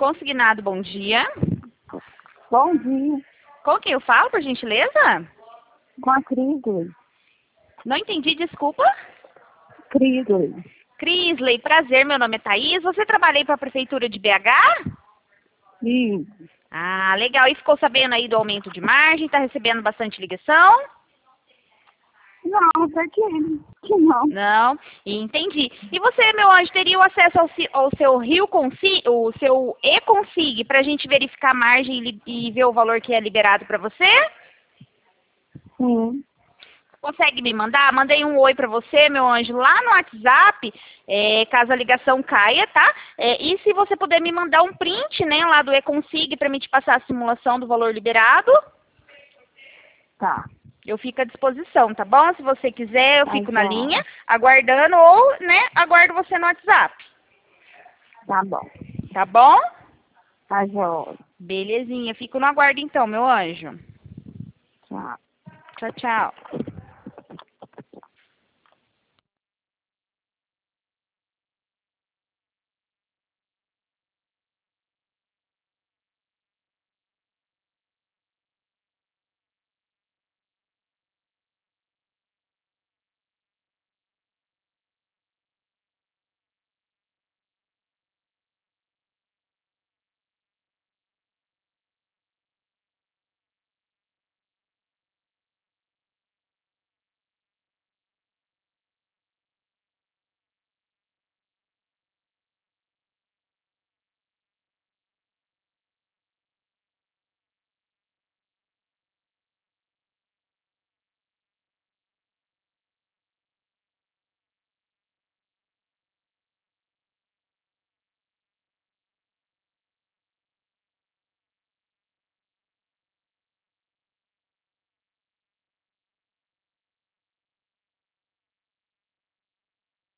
consignado, bom dia. Bom dia. Com quem eu falo, por gentileza? Com a Crisley. Não entendi, desculpa. Crisley. Crisley, prazer, meu nome é Thaís. Você trabalha aí para a Prefeitura de BH? Isso. Ah, legal. E ficou sabendo aí do aumento de margem? Tá recebendo bastante ligação? Não, até que não. Não, entendi. E você, meu anjo, teria o acesso ao seu Rio Consig, o seu e-Consig, para a gente verificar a margem e ver o valor que é liberado para você? Sim. Consegue me mandar? Mandei um oi para você, meu anjo, lá no WhatsApp, caso a ligação caia, tá? E se você puder me mandar um print, né, lá do e-Consig para me te passar a simulação do valor liberado, Tá. eu fico à disposição, tá bom? Se você quiser, eu Tá fico na bom. linha, aguardando, ou, né, aguardo você no WhatsApp. Tá bom. Tá bom? Tá jóia. Belezinha. Fico no aguardo então, meu anjo. Tchau. Tchau, tchau.